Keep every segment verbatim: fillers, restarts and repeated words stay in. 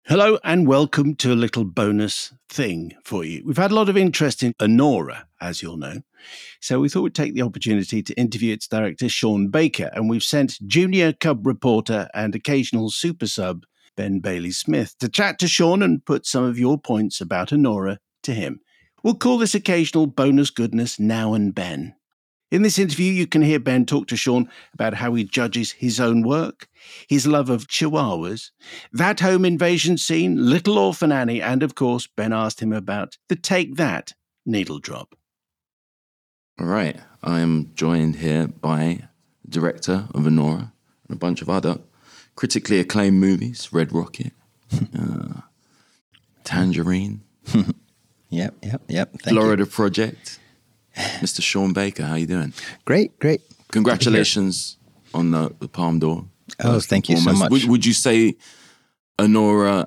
Hello and welcome to a little bonus thing for you. We've had a lot of interest in Anora, as you'll know. So we thought we'd take the opportunity to interview its director, Sean Baker, and we've sent junior cub reporter and occasional super sub, Ben Bailey-Smith, to chat to Sean and put some of your points about Anora to him. We'll call this occasional bonus goodness Now and Ben. In this interview, you can hear Ben talk to Sean about how he judges his own work, his love of chihuahuas, that home invasion scene, Little Orphan Annie, and of course, Ben asked him about the Take That needle drop. All right, I am joined here by the director of Anora and a bunch of other critically acclaimed movies, Red Rocket, uh, Tangerine, yep, yep, yep. Thank Florida you. Project. Mister Sean Baker, how you doing? Great, great. Congratulations on the, the Palme d'Or. Oh, thank you so much. Would, would you say Anora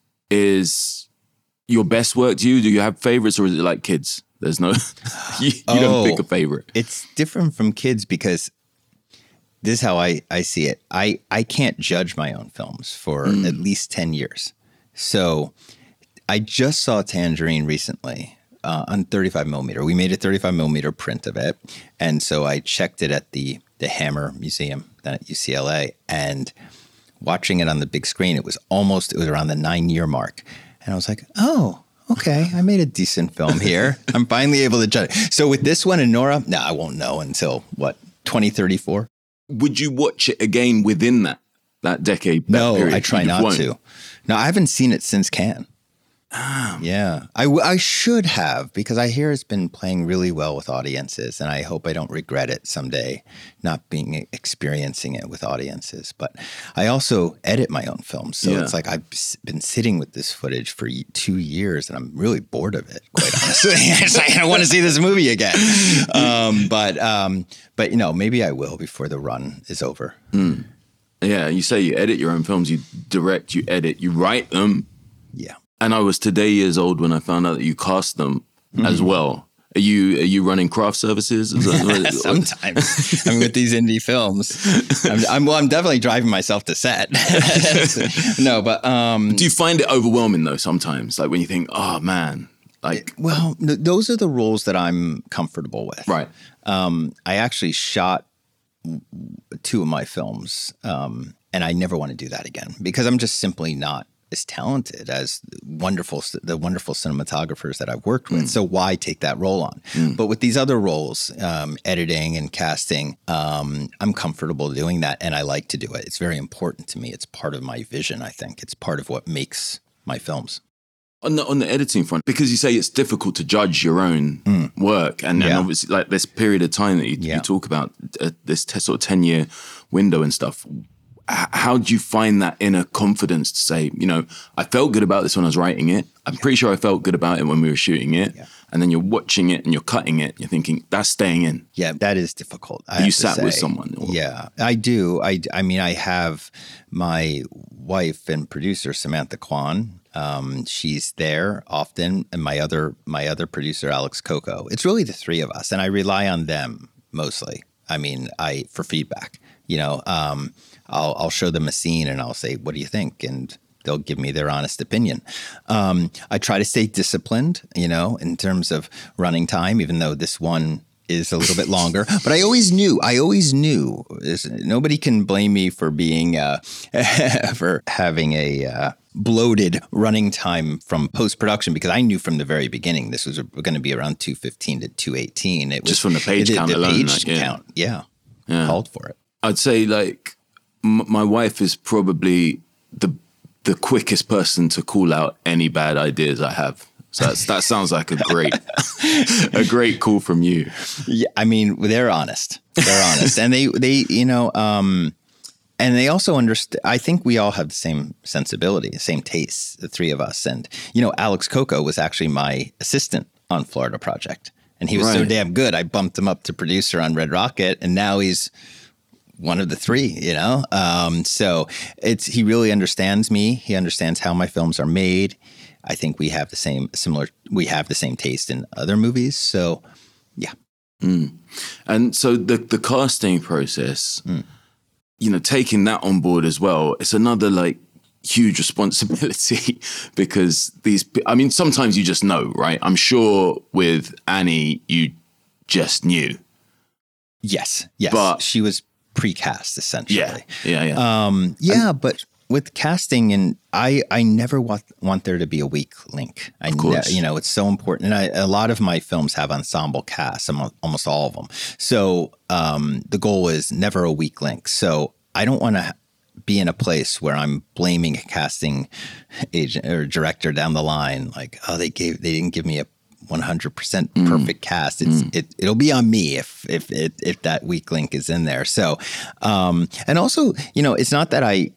is your best work to you? Do you have favorites, or is it like Kids? There's no, you, you oh, don't pick a favorite. It's different from Kids because this is how I, I see it. I, I can't judge my own films for mm. at least ten years. So I just saw Tangerine recently. Uh, on thirty-five millimeter. We made a thirty-five millimeter print of it. And so I checked it at the, the Hammer Museum down at U C L A, and watching it on the big screen, it was almost, it was around the nine year mark. And I was like, oh, okay, I made a decent film here. I'm finally able to judge it. So with this one, Anora, no, I won't know until what, twenty thirty-four? Would you watch it again within that, that decade? That no, period? I try you not won't. to. No, I haven't seen it since Cannes. Ah. Yeah, I, w- I should have, because I hear it's been playing really well with audiences, and I hope I don't regret it someday, not being experiencing it with audiences. But I also edit my own films, so yeah. it's like I've been sitting with this footage for two years, and I'm really bored of it, quite honestly. It's like, I don't want to see this movie again. Um, but um, but you know, maybe I will before the run is over. Mm. Yeah, you say you edit your own films, you direct, you edit, you write them. Yeah. And I was today years old when I found out that you cast them mm-hmm. as well. Are you are you running craft services? Is that, Sometimes. I mean, with these indie films, I'm, I'm well. I'm definitely driving myself to set. No, but um, do you find it overwhelming though? Sometimes, like when you think, "Oh man," like well, th- those are the roles that I'm comfortable with. Right. Um, I actually shot two of my films, um, and I never want to do that again because I'm just simply not as talented as wonderful the wonderful cinematographers that I've worked with. Mm. So why take that role on? Mm. But with these other roles, um, editing and casting, um, I'm comfortable doing that, and I like to do it. It's very important to me. It's part of my vision, I think. It's part of what makes my films. On the on the editing front, because you say it's difficult to judge your own mm. work, and, yeah. and obviously like this period of time that you, yeah. you talk about, uh, this t- sort of ten-year window and stuff, how do you find that inner confidence to say, you know, I felt good about this when I was writing it. I'm yeah. pretty sure I felt good about it when we were shooting it. Yeah. And then you're watching it and you're cutting it. You're thinking, that's staying in. Yeah, that is difficult. I you have sat to say. with someone? Or? Yeah, I do. I, I mean, I have my wife and producer, Samantha Kwan. Um, she's there often. And my other, my other producer, Alex Coco. It's really the three of us. And I rely on them mostly. I mean, I for feedback, you know, um, I'll, I'll show them a scene and I'll say, what do you think? And they'll give me their honest opinion. Um, I try to stay disciplined, you know, in terms of running time, even though this one is a little bit longer. But I always knew, I always knew, nobody can blame me for being, uh, for having a uh, bloated running time from post-production, because I knew from the very beginning this was going to be around two fifteen to two eighteen. It was, just from the page it, count the alone. page like, yeah. count, yeah, yeah, called for it. I'd say like m- my wife is probably the the quickest person to call out any bad ideas I have. So that's, that sounds like a great, a great call from you. Yeah, I mean, they're honest. They're honest, and they, they, you know, um, and they also understand. I think we all have the same sensibility, the same tastes, the three of us. And you know, Alex Coco was actually my assistant on Florida Project, and he was right. so damn good. I bumped him up to producer on Red Rocket, and now he's one of the three, you know? Um, so it's, he really understands me. He understands how my films are made. I think we have the same, similar, we have the same taste in other movies. So yeah. Mm. And so the, the casting process, mm. you know, taking that on board as well, it's another like huge responsibility because these, I mean, sometimes you just know, right? I'm sure with Annie, you just knew. Yes. Yes. But she was pre-cast essentially. Yeah. Yeah. Yeah. Um, yeah. And, but with casting, and I, I never want, want there to be a weak link. I of course. Ne- you know, it's so important. And I, a lot of my films have ensemble casts, almost all of them. So um, the goal is never a weak link. So I don't want to be in a place where I'm blaming a casting agent or director down the line. Like, oh, they gave, they didn't give me a one hundred percent perfect mm. cast. It's, mm. it, it'll be on me if, if, if, if that weak link is in there. So, um, and also, you know, it's not that I,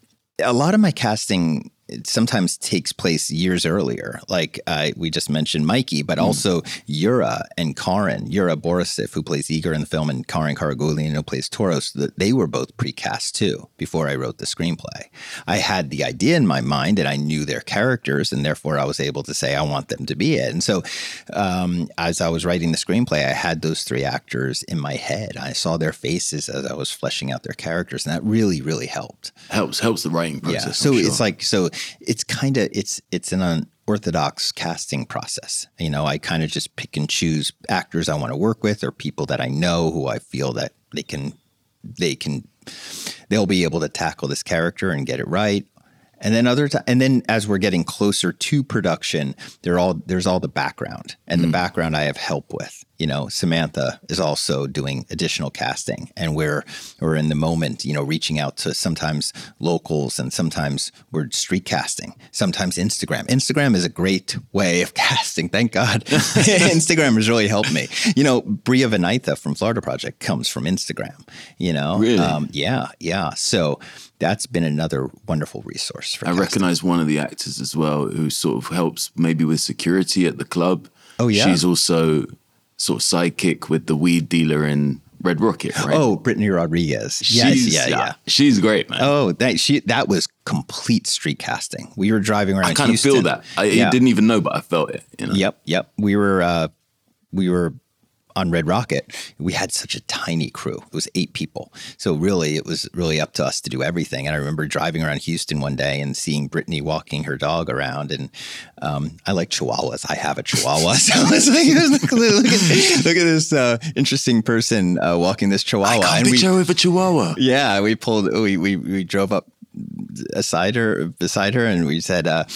a lot of my casting it sometimes takes place years earlier. Like uh, we just mentioned Mikey, but mm. also Yura and Karin, Yura Borisov, who plays Igor in the film, and Karin Karagulian, who plays Toros, they were both pre-cast too before I wrote the screenplay. I had the idea in my mind and I knew their characters, and therefore I was able to say, I want them to be it. And so um, as I was writing the screenplay, I had those three actors in my head. I saw their faces as I was fleshing out their characters, and that really, really helped. Helps, helps the writing process. Yeah. So I'm sure. it's like, so it's kind of, it's, it's an unorthodox casting process. You know, I kind of just pick and choose actors I want to work with or people that I know who I feel that they can, they can, they'll be able to tackle this character and get it right. And then other t- and then as we're getting closer to production, they're all there's all the background, and mm. the background I have help with. You know, Samantha is also doing additional casting, and we're we're in the moment, you know, reaching out to sometimes locals, and sometimes we're street casting, sometimes Instagram. Instagram is a great way of casting. Thank God, Instagram has really helped me. You know, Bria Vanaitha from Florida Project comes from Instagram. You know, really, um, yeah, yeah. So that's been another wonderful resource for I casting. recognize one of the actors as well who sort of helps maybe with security at the club. Oh yeah, she's also sort of sidekick with the weed dealer in Red Rocket, right? Oh, Brittany Rodriguez. Yes, she's, yeah, yeah. She's great, man. Oh, that she that was complete street casting. We were driving around I kind Houston. of feel that. I yeah. didn't even know, but I felt it. You know? Yep, yep. We were uh, we were on Red Rocket. We had such a tiny crew. It was eight people. So really, it was really up to us to do everything. And I remember driving around Houston one day and seeing Brittany walking her dog around. And um, I like Chihuahuas. I have a Chihuahua. So I was like, look, look, at, look at this uh, interesting person uh, walking this Chihuahua. I can't and picture we, with a Chihuahua. Yeah, we pulled, we, we, we drove up aside her, beside her, and we said, uh,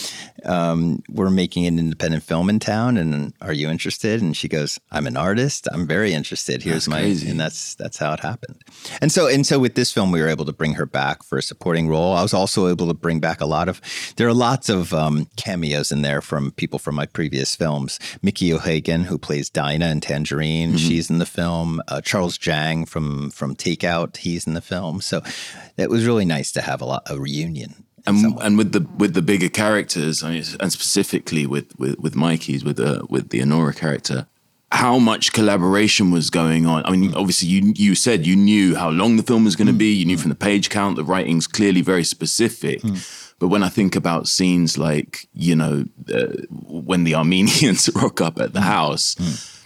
um, we're making an independent film in town, and are you interested? And she goes, I'm an artist. I'm very interested. Here's that's my, crazy. And that's, that's how it happened. And so, and so with this film, we were able to bring her back for a supporting role. I was also able to bring back a lot of, there are lots of um, cameos in there from people from my previous films. Mickey O'Hagan, who plays Dinah in Tangerine, mm-hmm. she's in the film. Uh, Charles Jang from, from Takeout, he's in the film. So it was really nice to have a lot, a reunion. And, and with the with the bigger characters, I mean, and specifically with with, with Mikey's, with the with the Honora character, how much collaboration was going on? I mean, obviously, you you said you knew how long the film was going to be. You knew from the page count, the writing's clearly very specific. Mm. But when I think about scenes like, you know, uh, when the Armenians rock up at the house, mm.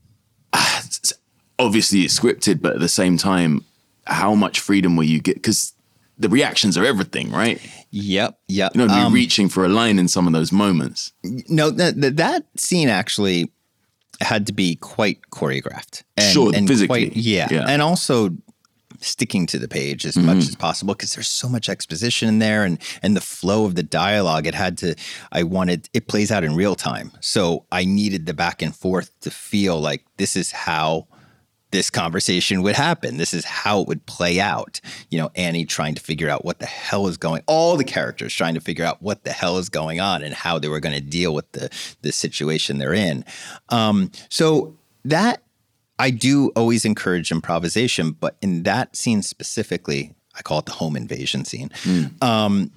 uh, obviously it's scripted, but at the same time, how much freedom will you get? Because the reactions are everything, right? Yep, yep. You know, um, reaching for a line in some of those moments. No, that that scene actually had to be quite choreographed. And, sure, and physically. Quite, yeah. yeah, and also sticking to the page as mm-hmm. much as possible, because there's so much exposition in there, and and the flow of the dialogue. It had to. I wanted it plays out in real time, so I needed the back and forth to feel like this is how this conversation would happen. This is how it would play out. You know, Annie trying to figure out what the hell is going, all the characters trying to figure out what the hell is going on and how they were going to deal with the, the situation they're in. Um, so that I do always encourage improvisation, but in that scene specifically, I call it the home invasion scene. Mm. Um,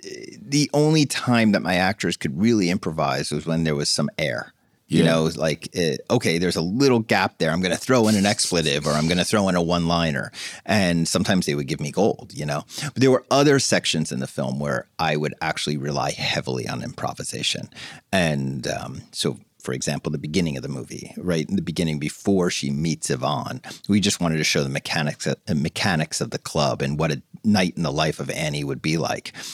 the only time that my actors could really improvise was when there was some air. You yeah. know, like, uh, okay, there's a little gap there. I'm going to throw in an expletive, or I'm going to throw in a one-liner. And sometimes they would give me gold, you know. But there were other sections in the film where I would actually rely heavily on improvisation. And um, so, for example, the beginning of the movie, right in the beginning, before she meets Yvonne, we just wanted to show the mechanics of, the mechanics of the club and what a night in the life of Annie would be like.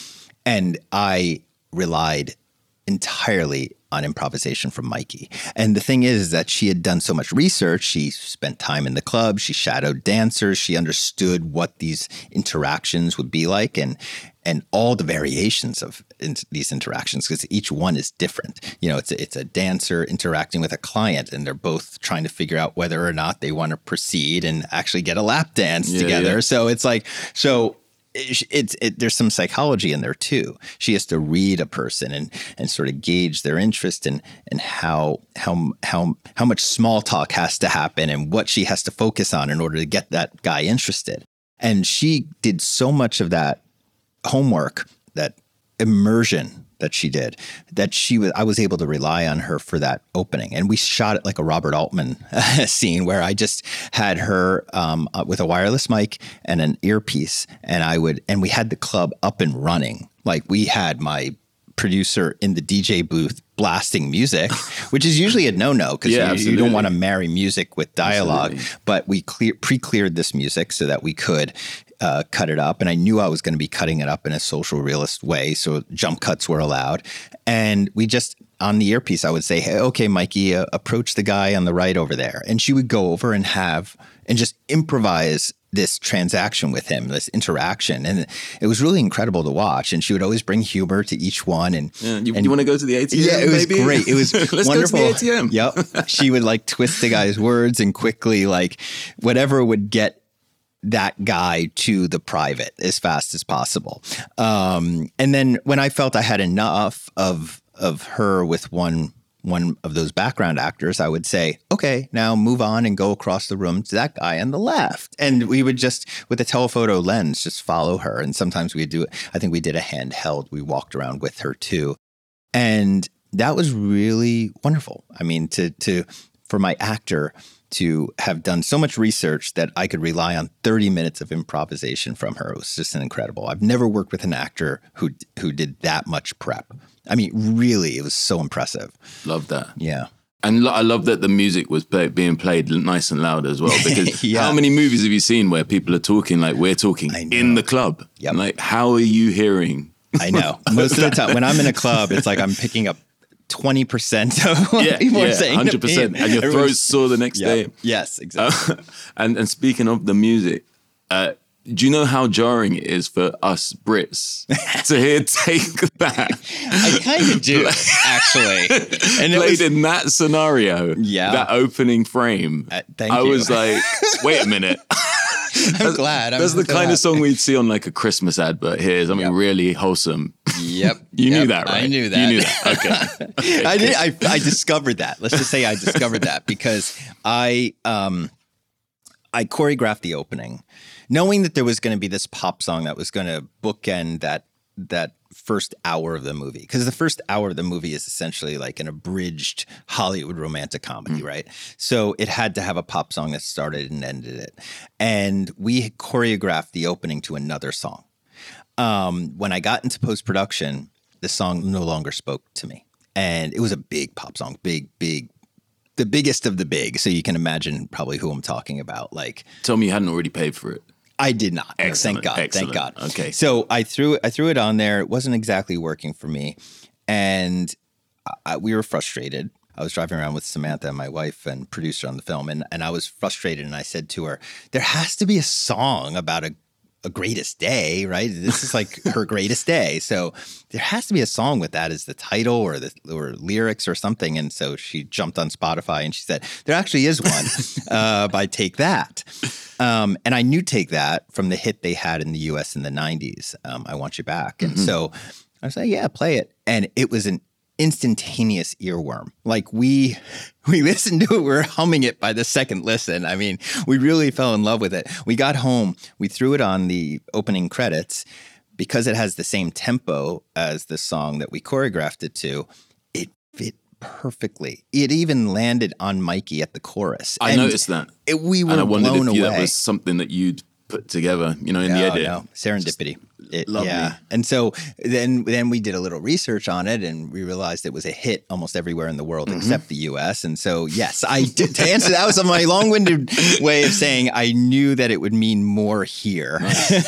And I relied entirely on improvisation from Mikey. And the thing is that she had done so much research. She spent time in the club. She shadowed dancers. She understood what these interactions would be like and and all the variations of in these interactions, because each one is different. You know, it's a, it's a dancer interacting with a client, and they're both trying to figure out whether or not they want to proceed and actually get a lap dance yeah, together. Yeah. So it's like, so it's, it's it, there's some psychology in there too. She has to read a person and and sort of gauge their interest and and how how how how much small talk has to happen and what she has to focus on in order to get that guy interested. And she did so much of that homework, that immersion that she did, that she was, I was able to rely on her for that opening. And we shot it like a Robert Altman scene where I just had her um, uh, with a wireless mic and an earpiece, and I would, and we had the club up and running. Like we had my producer in the D J booth blasting music, which is usually a no-no because yeah, you, you don't want to marry music with dialogue. Absolutely. But we clear, pre-cleared this music so that we could uh, cut it up. And I knew I was going to be cutting it up in a social realist way. So jump cuts were allowed. And we just, on the earpiece, I would say, hey, okay, Mikey, uh, approach the guy on the right over there. And she would go over and have, and just improvise this transaction with him, this interaction. And it was really incredible to watch. And she would always bring humor to each one. And yeah, you, and, you want to go to the A T M? Yeah, it was maybe? great. It was Let's wonderful. go to the A T M. Yep. She would like twist the guy's words and quickly, like whatever would get that guy to the private as fast as possible. Um, and then when I felt I had enough of of her with one one of those background actors, I would say, okay, now move on and go across the room to that guy on the left. And we would just, with a telephoto lens, just follow her. And sometimes we'd do it. I think we did a handheld. We walked around with her too. And that was really wonderful. I mean, to to for my actor to have done so much research that I could rely on thirty minutes of improvisation from her. It was just incredible. I've never worked with an actor who who did that much prep. I mean, really, it was so impressive. Love that. Yeah. And lo- I love that the music was play- being played nice and loud as well. Because yeah. how many movies have you seen where people are talking like we're talking in the club? Yep. Like, how are you hearing? I know. Most of the time, when I'm in a club, it's like I'm picking up twenty percent of what yeah, people yeah, are saying. one hundred percent. And your throat's sore the next yep. day. Yes, exactly. Uh, and, and speaking of the music, uh, do you know how jarring it is for us Brits to hear Take That? I kind of do, actually. And it played was, in that scenario, yeah. that opening frame. Uh, thank I you. was like, wait a minute. I'm that's, glad. I'm that's the glad. kind of song we'd see on like a Christmas advert. Here's something yep. really wholesome. Yep. You yep. knew that, right? I knew that. You knew that. Okay. okay I did. I, I discovered that. Let's just say I discovered that because I um I choreographed the opening, knowing that there was going to be this pop song that was going to bookend that that first hour of the movie. Because the first hour of the movie is essentially like an abridged Hollywood romantic comedy, mm. right? So it had to have a pop song that started and ended it. And we choreographed the opening to another song. Um, when I got into post-production, the song no longer spoke to me. And it was a big pop song, big, big, the biggest of the big. So you can imagine probably who I'm talking about. Like, tell me you hadn't already paid for it. I did not. Excellent. No, thank God. Excellent. Thank God. Okay. So I threw it. I threw it on there. It wasn't exactly working for me, and I, we were frustrated. I was driving around with Samantha, my wife and producer on the film, and and I was frustrated. And I said to her, "There has to be a song about a." a greatest day, right? This is like her greatest day. So there has to be a song with that as the title or the or lyrics or something. And so she jumped on Spotify and she said, there actually is one uh, by Take That. Um, and I knew Take That from the hit they had in the U S in the nineties, um, I Want You Back. And mm-hmm. so I was like, yeah, play it. And it was an instantaneous earworm. Like we we listened to it, we were humming it by the second listen. I mean, we really fell in love with it. We got home, we threw it on the opening credits because it has the same tempo as the song that we choreographed it to. It fit perfectly. It even landed on Mikey at the chorus. I and noticed that. It, we were and I wondered blown if you, away. that was something that you'd put together, you know, in the Oh, edit. no. Serendipity. It, lovely. Yeah. And so then then we did a little research on it, and we realized it was a hit almost everywhere in the world Mm-hmm. except the U S. And so, yes, I did. To answer that was my long-winded way of saying I knew that it would mean more here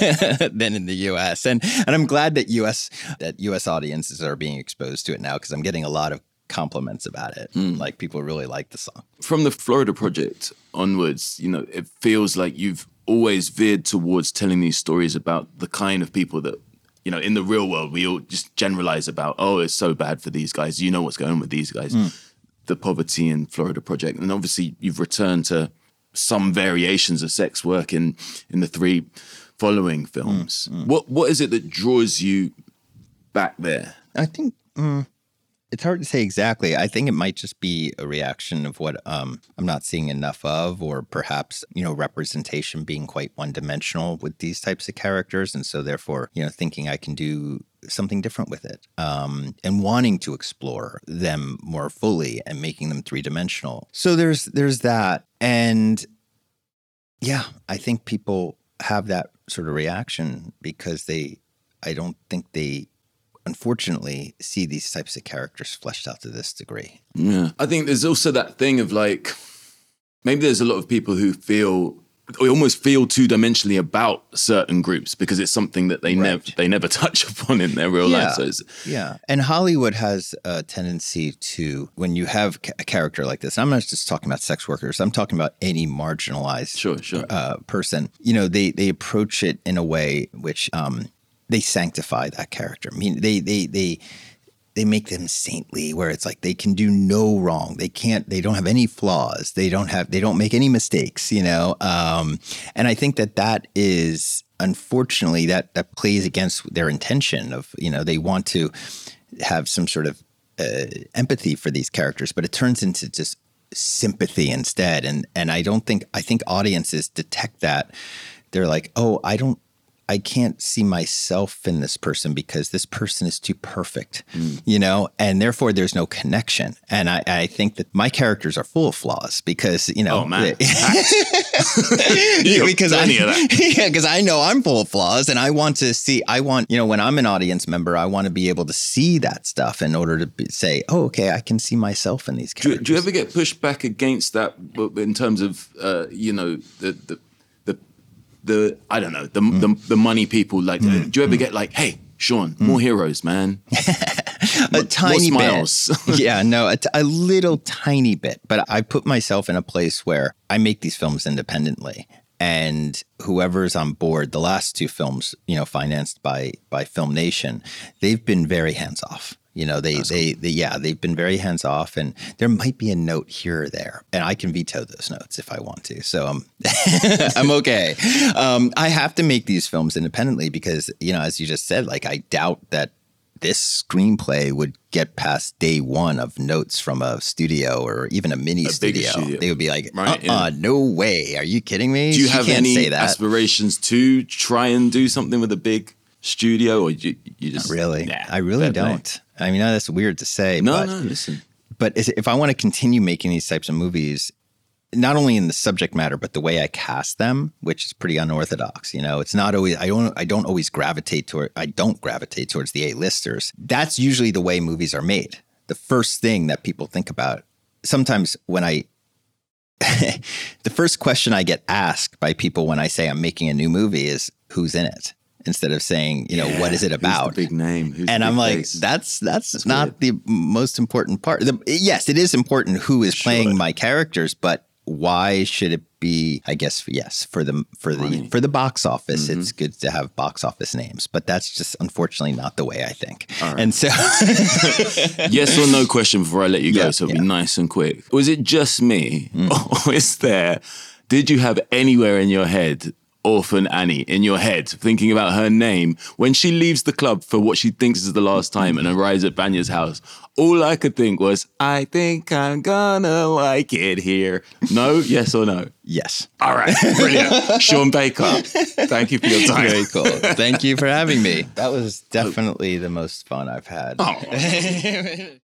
than in the U S. And and I'm glad that U S that U S audiences are being exposed to it now, because I'm getting a lot of compliments about it. Mm. Like, people really like the song. From the Florida Project onwards, you know, it feels like you've always veered towards telling these stories about the kind of people that, you know, in the real world, we all just generalize about, oh, it's so bad for these guys. You know what's going on with these guys. Mm. The poverty in Florida Project. And obviously you've returned to some variations of sex work in, in the three following films. Mm. Mm. What What is it that draws you back there? I think... Mm. It's hard to say exactly. I think it might just be a reaction of what um, I'm not seeing enough of, or perhaps, you know, representation being quite one-dimensional with these types of characters. And so therefore, you know, thinking I can do something different with it, um, and wanting to explore them more fully and making them three-dimensional. So there's there's that. And yeah, I think people have that sort of reaction because they, I don't think they, unfortunately, see these types of characters fleshed out to this degree. Yeah. I think there's also that thing of like, maybe there's a lot of people who feel, or almost feel two-dimensionally about certain groups because it's something that they Right. never they never touch upon in their real Yeah. life. So it's, Yeah. And Hollywood has a tendency to, when you have a character like this, I'm not just talking about sex workers, I'm talking about any marginalized Sure, sure. Uh, person, you know, they, they approach it in a way which, um, they sanctify that character. I mean, they they they they make them saintly, where it's like they can do no wrong. They can't. They don't have any flaws. They don't have. They don't make any mistakes. You know. Um, and I think that that is, unfortunately, that that plays against their intention of, you know, they want to have some sort of uh, empathy for these characters, but it turns into just sympathy instead. And and I don't think I think audiences detect that. They're like, oh, I don't. I can't see myself in this person because this person is too perfect, mm. you know, and therefore there's no connection. And I, I think that my characters are full of flaws because, you know, oh man, because I, yeah, because I know I'm full of flaws, and I want to see, I want, you know, when I'm an audience member, I want to be able to see that stuff in order to be, say, oh, okay, I can see myself in these characters. Do, do you ever get pushed back against that in terms of, uh, you know, the, the, the I don't know the mm. the, the money people like? Mm. Do you ever mm. get like, hey, Sean, mm. more heroes, man? a tiny bit. Yeah, no, a, t- a little tiny bit. But I put myself in a place where I make these films independently, and whoever's on board, the last two films, you know, financed by by Film Nation, they've been very hands off. You know, they, they, cool. they, yeah, they've been very hands off, and there might be a note here or there, and I can veto those notes if I want to. So um, I'm okay. Um, I have to make these films independently because, you know, as you just said, like, I doubt that this screenplay would get past day one of notes from a studio or even a mini a studio. studio. They would be like, right, uh-uh, yeah. no way. Are you kidding me? Do you she have can't any say that. aspirations to try and do something with a big studio, or you, you just... Not really. Nah, I really don't. Play. I mean, that's weird to say. No, but, no, listen. But if I want to continue making these types of movies, not only in the subject matter, but the way I cast them, which is pretty unorthodox. You know, it's not always, I don't, I don't always gravitate toward, I don't gravitate towards the A-listers. That's usually the way movies are made. The first thing that people think about, sometimes when I, the first question I get asked by people when I say I'm making a new movie is, who's in it? Instead of saying, you know, yeah, what is it about? Who's the big name? Who's and the I'm big like, face? that's that's, that's not weird. the most important part. The, yes, it is important who is Sure. playing my characters, but why should it be? I guess yes, for the for the Money. for the box office, Mm-hmm. it's good to have box office names, but that's just unfortunately not the way I think. Right. And so, yes or no question before I let you go, Yeah, so it'll yeah. be nice and quick. Was it just me, Mm. or is there? Did you have anywhere in your head? Orphan Annie in your head, thinking about her name when she leaves the club for what she thinks is the last time and arrives at Banya's house. All I could think was, I think I'm gonna like it here. No, yes or no? Yes. All right, brilliant. Sean Baker, thank you for your time. Very cool. Thank you for having me. That was definitely the most fun I've had. Oh.